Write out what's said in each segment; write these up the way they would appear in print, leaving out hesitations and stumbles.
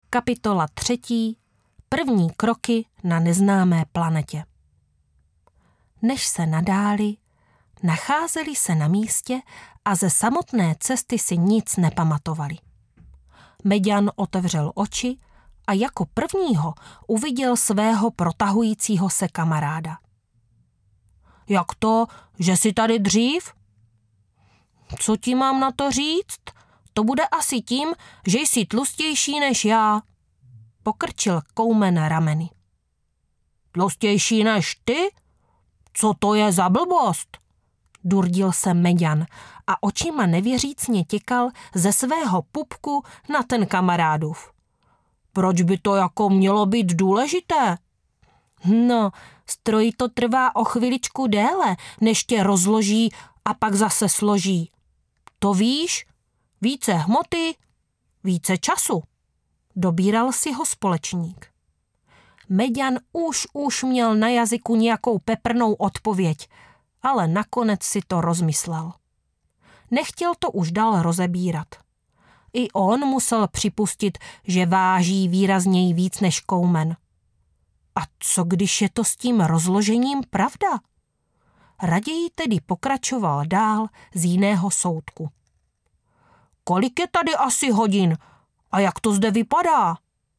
Kapitola 3. První kroky na neznámé planetě. Než se nadáli, nacházeli se na místě a ze samotné cesty si nic nepamatovali. Meďan otevřel oči a jako prvního uviděl svého protahujícího se kamaráda. Jak to, že jsi tady dřív? Co ti mám na to říct? To bude asi tím, že jsi tlustější než já. Pokrčil Koumen rameny. Tlustější než ty? Co to je za blbost? Durdil se Meďan a očima nevěřícně těkal ze svého pupku na ten kamarádův. Proč by to jako mělo být důležité? No, stroji to trvá o chviličku déle, než tě rozloží a pak zase složí. To víš? Více hmoty, více času. Dobíral si ho společník. Meďan už měl na jazyku nějakou peprnou odpověď, ale nakonec si to rozmyslel. Nechtěl to už dál rozebírat. I on musel připustit, že váží výrazněji víc než Koumen. A co když je to s tím rozložením pravda? Raději tedy pokračoval dál z jiného soudku. Kolik je tady asi hodin? A jak to zde vypadá?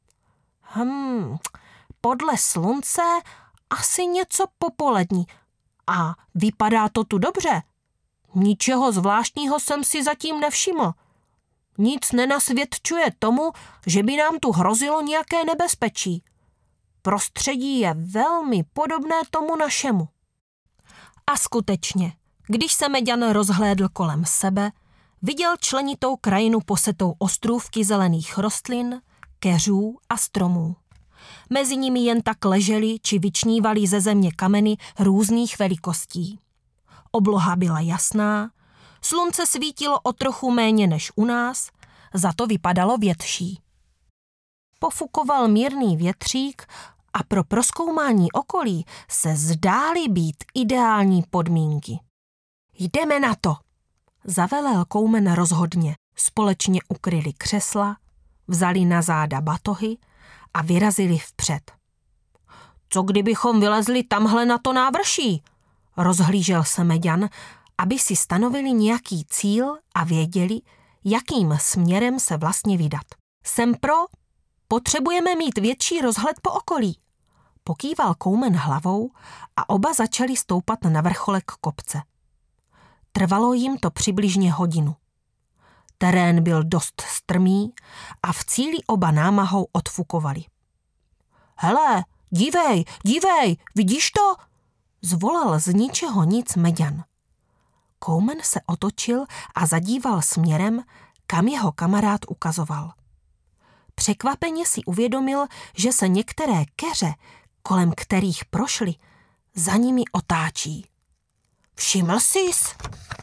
Podle slunce asi něco popolední. A vypadá to tu dobře. Ničeho zvláštního jsem si zatím nevšiml. Nic nenasvědčuje tomu, že by nám tu hrozilo nějaké nebezpečí. Prostředí je velmi podobné tomu našemu. A skutečně, když se Meďan rozhlédl kolem sebe, viděl členitou krajinu posetou ostrůvky zelených rostlin, keřů a stromů. Mezi nimi jen tak ležely či vyčnívaly ze země kameny různých velikostí. Obloha byla jasná, slunce svítilo o trochu méně než u nás, za to vypadalo větší. Pofukoval mírný větřík a pro prozkoumání okolí se zdály být ideální podmínky. Jdeme na to, zavelel Koumen rozhodně. Společně ukryli křesla, vzali na záda batohy a vyrazili vpřed. Co kdybychom vylezli tamhle na to návrší? Rozhlížel se Meďan, aby si stanovili nějaký cíl a věděli, jakým směrem se vlastně vydat. Jsem pro, potřebujeme mít větší rozhled po okolí. Pokýval Koumen hlavou a oba začali stoupat na vrcholek kopce. Trvalo jim to přibližně hodinu. Terén byl dost strmý a v cíli oba námahou odfukovali. Hele, dívej, vidíš to? Zvolal z ničeho nic Meďan. Koumen se otočil a zadíval směrem, kam jeho kamarád ukazoval. Překvapeně si uvědomil, že se některé keře, kolem kterých prošli, za nimi otáčí. Všiml sis?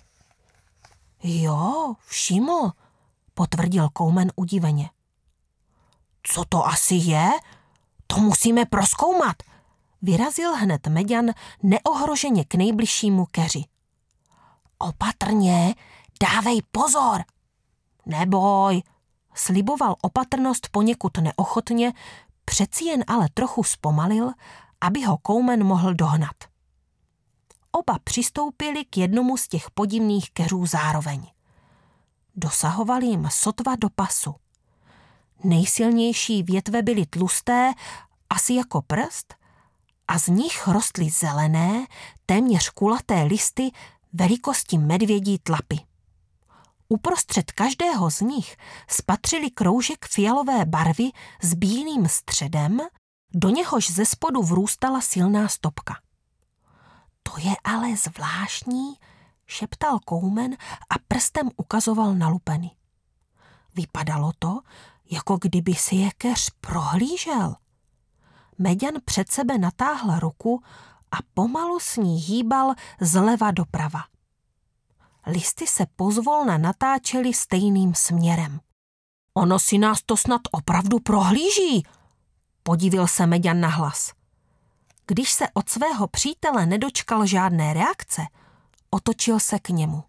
Jo, všiml, potvrdil Koumen udiveně. Co to asi je? To musíme prozkoumat, vyrazil hned Meďan neohroženě k nejbližšímu keři. Opatrně, dávej pozor. Neboj, sliboval opatrnost poněkud neochotně, přeci jen ale trochu zpomalil, aby ho Koumen mohl dohnat. Oba přistoupili k jednomu z těch podivných keřů zároveň. Dosahovali jim sotva do pasu. Nejsilnější větve byly tlusté, asi jako prst, a z nich rostly zelené, téměř kulaté listy velikosti medvědí tlapy. Uprostřed každého z nich spatřili kroužek fialové barvy s bílým středem, do něhož ze spodu vrůstala silná stopka. To je ale zvláštní, šeptal Koumen a prstem ukazoval na lupeny. Vypadalo to, jako kdyby si je keř prohlížel. Meďan před sebe natáhl ruku a pomalu s ní hýbal zleva doprava. Listy se pozvolna natáčely stejným směrem. Ono si nás to snad opravdu prohlíží, podivil se Meďan nahlas. Když se od svého přítele nedočkal žádné reakce, otočil se k němu.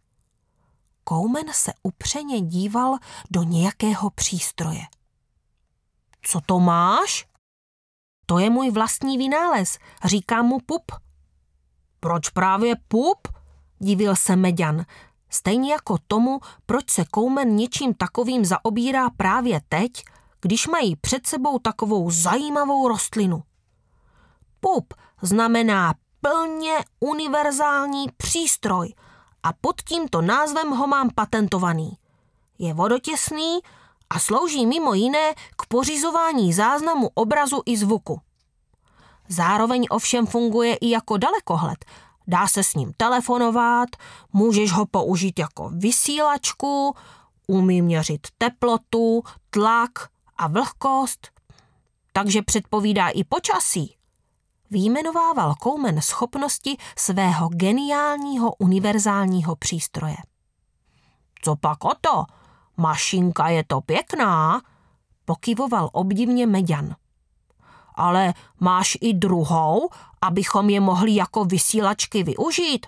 Koumen se upřeně díval do nějakého přístroje. Co to máš? To je můj vlastní vynález, říkám mu Pup. Proč právě Pup? Divil se Meďan. Stejně jako tomu, proč se Koumen něčím takovým zaobírá právě teď, když mají před sebou takovou zajímavou rostlinu. Pup znamená plně univerzální přístroj a pod tímto názvem ho mám patentovaný. Je vodotěsný a slouží mimo jiné k pořizování záznamu obrazu i zvuku. Zároveň ovšem funguje i jako dalekohled. Dá se s ním telefonovat, můžeš ho použít jako vysílačku, umí měřit teplotu, tlak a vlhkost, takže předpovídá i počasí. Vyjmenovával Koumen schopnosti svého geniálního univerzálního přístroje. Co pak o to? Mašinka je to pěkná, pokyvoval obdivně Meďan. Ale máš i druhou, abychom je mohli jako vysílačky využít?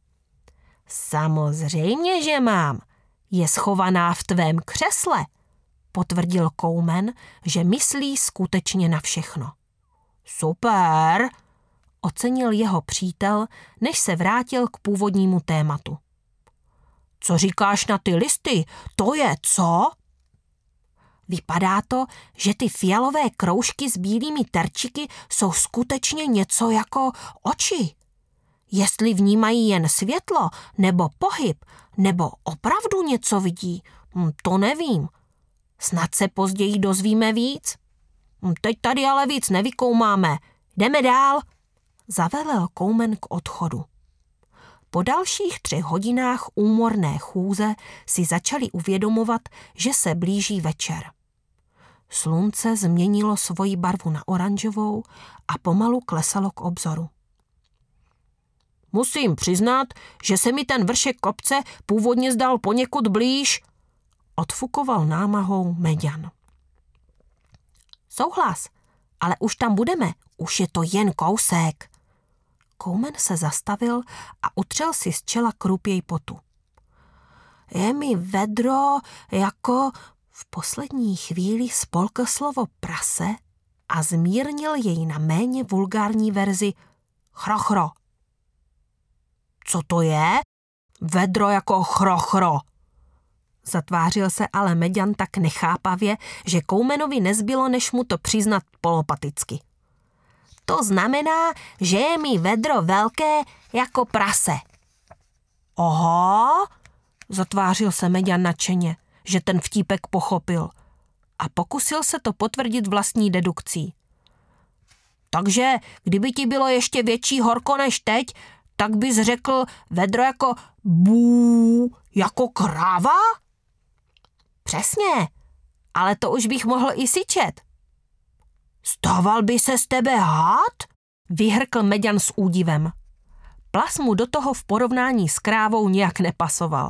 Samozřejmě, že mám. Je schovaná v tvém křesle, potvrdil Koumen, že myslí skutečně na všechno. Super, ocenil jeho přítel, než se vrátil k původnímu tématu. Co říkáš na ty listy? To je co? Vypadá to, že ty fialové kroužky s bílými terčiky jsou skutečně něco jako oči. Jestli vnímají jen světlo, nebo pohyb, nebo opravdu něco vidí, to nevím. Snad se později dozvíme víc. Teď tady ale víc nevykoumáme. Jdeme dál, zavelel Koumen k odchodu. Po dalších 3 hodinách úmorné chůze si začali uvědomovat, že se blíží večer. Slunce změnilo svoji barvu na oranžovou a pomalu klesalo k obzoru. Musím přiznat, že se mi ten vršek kopce původně zdal poněkud blíž, odfukoval námahou Meďan. Souhlas, ale už tam budeme, už je to jen kousek. Koumen se zastavil a utřel si z čela krupěj potu. Je mi vedro jako... V poslední chvíli spolkl slovo prase a zmírnil jej na méně vulgární verzi chrochro. Co to je? Vedro jako chrochro. Zatvářil se ale Meďan tak nechápavě, že Koumenovi nezbylo, než mu to přiznat polopaticky. To znamená, že je mi vedro velké jako prase. Oho, zatvářil se Meďan nadšeně, že ten vtípek pochopil a pokusil se to potvrdit vlastní dedukcí. Takže kdyby ti bylo ještě větší horko než teď, tak bys řekl vedro jako bů, jako kráva? Přesně, ale to už bych mohl i syčet. Stával by se z tebe hád? Vyhrkl Meďan s údivem. Plas mu do toho v porovnání s krávou nějak nepasoval.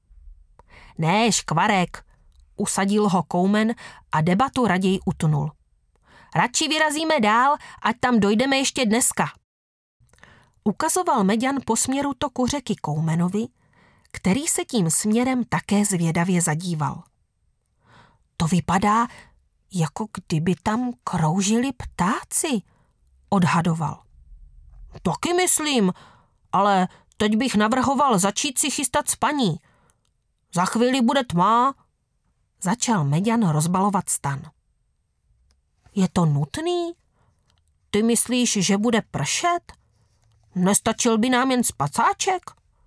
Ne, škvarek, usadil ho Koumen a debatu raději utnul. Radši vyrazíme dál, ať tam dojdeme ještě dneska. Ukazoval Meďan po směru toku řeky Koumenovi, který se tím směrem také zvědavě zadíval. To vypadá, jako kdyby tam kroužili ptáci, odhadoval. Taky myslím, ale teď bych navrhoval začít si chystat spaní. Za chvíli bude tma, začal Meďan rozbalovat stan. Je to nutný? Ty myslíš, že bude pršet? Nestačil by nám jen spacáček?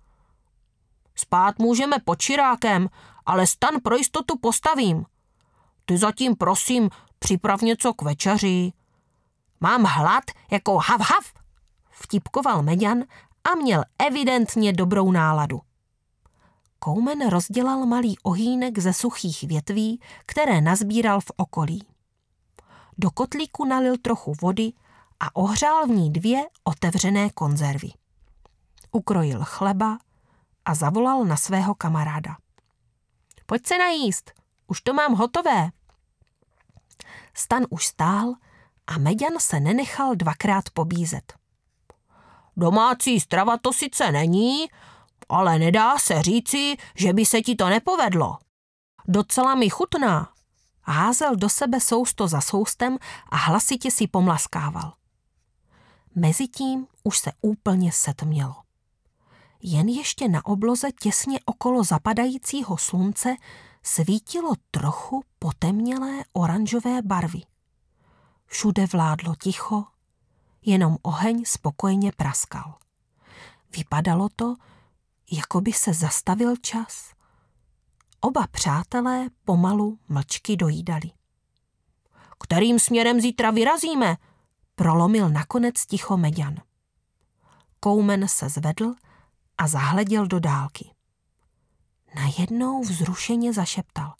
Spát můžeme pod čirákem, ale stan pro jistotu postavím. Ty zatím prosím připrav něco k večeři. Mám hlad jako hav hav, vtipkoval Meďan a měl evidentně dobrou náladu. Koumen rozdělal malý ohýnek ze suchých větví, které nazbíral v okolí. Do kotlíku nalil trochu vody a ohřál v ní 2 otevřené konzervy. Ukrojil chleba a zavolal na svého kamaráda. Pojď se najíst, už to mám hotové. Stan už stál a Meďan se nenechal 2krát pobízet. Domácí strava to sice není, ale nedá se říci, že by se ti to nepovedlo. Docela mi chutná. házel do sebe sousto za soustem a hlasitě si pomlaskával. Mezitím už se úplně setmělo. Jen ještě na obloze těsně okolo zapadajícího slunce svítilo trochu potemnělé oranžové barvy. Všude vládlo ticho, jenom oheň spokojeně praskal. Vypadalo to, jako by se zastavil čas. Oba přátelé pomalu mlčky dojídali. Kterým směrem zítra vyrazíme? Prolomil nakonec ticho Meďan. Koumen se zvedl a zahleděl do dálky. Najednou vzrušeně zašeptal.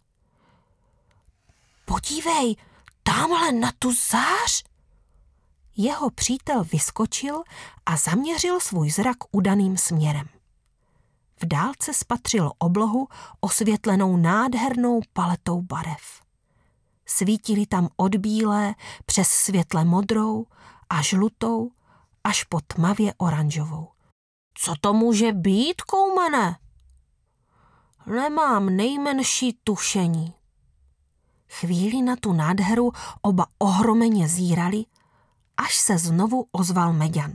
Podívej, tamhle na tu zář! Jeho přítel vyskočil a zaměřil svůj zrak udaným směrem. V dálce spatřil oblohu osvětlenou nádhernou paletou barev. Svítily tam od bílé přes světle modrou a žlutou až po tmavě oranžovou. Co to může být, Koumene? Nemám nejmenší tušení. Chvíli na tu nádheru oba ohromeně zírali, až se znovu ozval Meďan.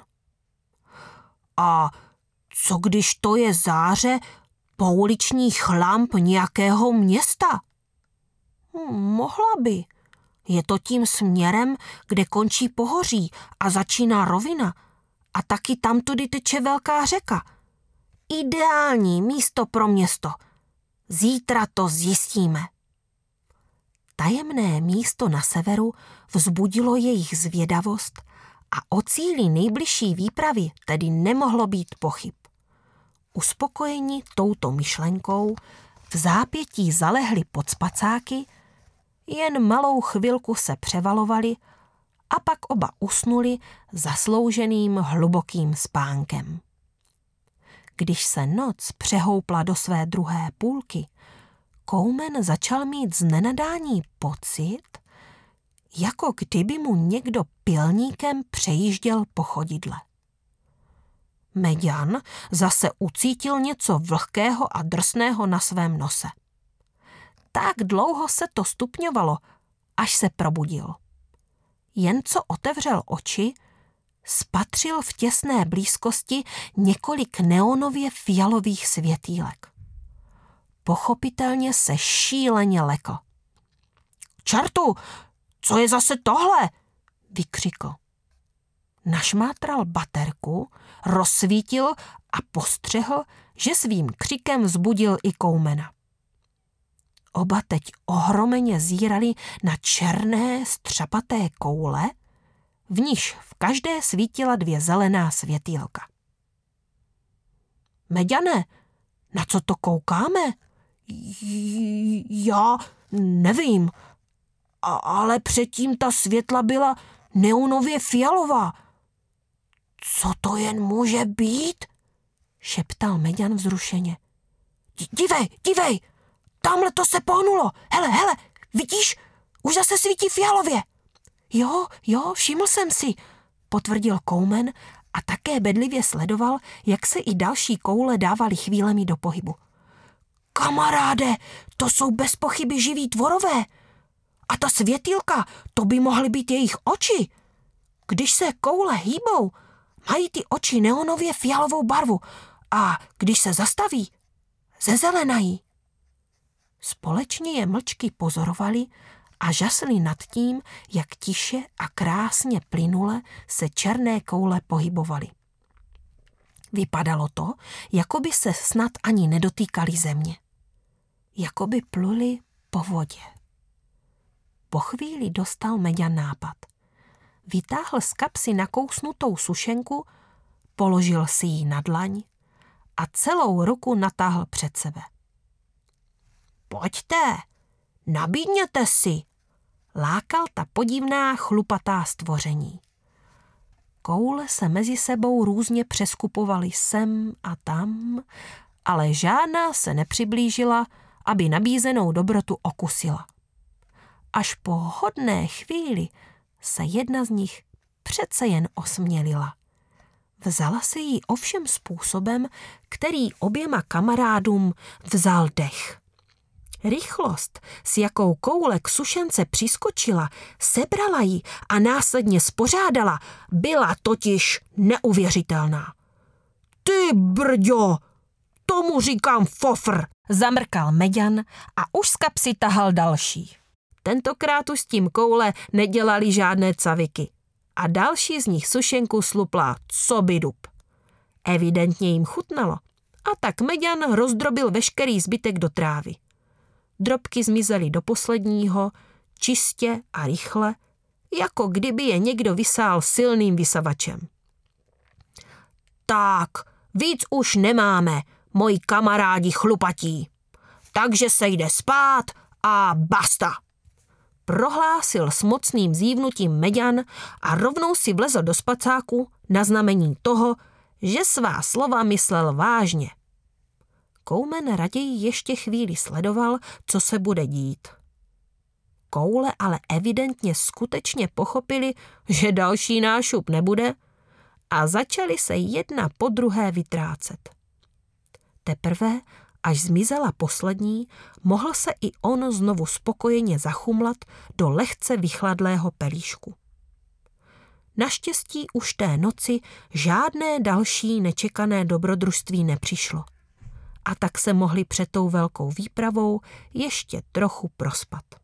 A co když to je záře pouličních lamp nějakého města? Mohla by. Je to tím směrem, kde končí pohoří a začíná rovina a taky tamtudy teče velká řeka. Ideální místo pro město. Zítra to zjistíme. Tajemné místo na severu vzbudilo jejich zvědavost a o cíli nejbližší výpravy tedy nemohlo být pochyb. Uspokojeni touto myšlenkou v zápětí zalehli pod spacáky, jen malou chvilku se převalovali a pak oba usnuli zaslouženým hlubokým spánkem. Když se noc přehoupla do své druhé půlky, Koumen začal mít z nenadání pocit, jako kdyby mu někdo pilníkem přejížděl po chodidle. Meďan zase ucítil něco vlhkého a drsného na svém nose. Tak dlouho se to stupňovalo, až se probudil. Jen co otevřel oči, spatřil v těsné blízkosti několik neonově fialových světýlek. Pochopitelně se šíleně lekl. Čertu, co je zase tohle? Vykřikl. Našmátral baterku, rozsvítil a postřehl, že svým křikem vzbudil i Koumena. Oba teď ohromeně zírali na černé střapaté koule, v níž v každé svítila 2 zelená světýlka. Meďane, na co to koukáme? Já nevím, ale předtím ta světla byla neonově fialová. Co to jen může být? Šeptal Meďan vzrušeně. Dívej, tamhle to se pohnulo. Hele, vidíš, už zase svítí fialově. Jo, všiml jsem si, potvrdil Koumen a také bedlivě sledoval, jak se i další koule dávaly chvílemi do pohybu. Kamaráde, to jsou bez pochyby živí tvorové. A ta světýlka, to by mohly být jejich oči. Když se koule hýbou, mají ty oči neonově fialovou barvu a když se zastaví, zezelenají. Společně je mlčky pozorovali a žasli nad tím, jak tiše a krásně plynule se černé koule pohybovaly. Vypadalo to, jako by se snad ani nedotýkali země. Jako by pluli po vodě. Po chvíli dostal Meďan nápad. Vytáhl z kapsy nakousnutou sušenku, položil si ji na dlaň a celou ruku natáhl před sebe. Pojďte, nabídněte si, lákal ta podivná chlupatá stvoření. Koule se mezi sebou různě přeskupovaly sem a tam, ale žádná se nepřiblížila, aby nabízenou dobrotu okusila. Až po hodné chvíli se jedna z nich přece jen osmělila. Vzala si ji ovšem způsobem, který oběma kamarádům vzal dech. Rychlost, s jakou koule k sušence přiskočila, sebrala ji a následně spořádala, byla totiž neuvěřitelná. Ty brďo, tomu říkám fofr, zamrkal Meďan a už z kapsy tahal další. Tentokrát už s tím koule nedělali žádné caviky a další z nich sušenku slupla coby dub. Evidentně jim chutnalo a tak Meďan rozdrobil veškerý zbytek do trávy. Drobky zmizely do posledního, čistě a rychle, jako kdyby je někdo vysál silným vysavačem. Tak, víc už nemáme, moji kamarádi chlupatí, takže se jde spát a basta, prohlásil s mocným zívnutím Meďan a rovnou si vlezl do spacáku na znamení toho, že svá slova myslel vážně. Koumen raději ještě chvíli sledoval, co se bude dít. Koule ale evidentně skutečně pochopili, že další nášup nebude a začali se jedna po druhé vytrácet. Teprve, až zmizela poslední, mohl se i on znovu spokojeně zachumlat do lehce vychladlého pelíšku. Naštěstí už té noci žádné další nečekané dobrodružství nepřišlo. A tak se mohli před tou velkou výpravou ještě trochu prospat.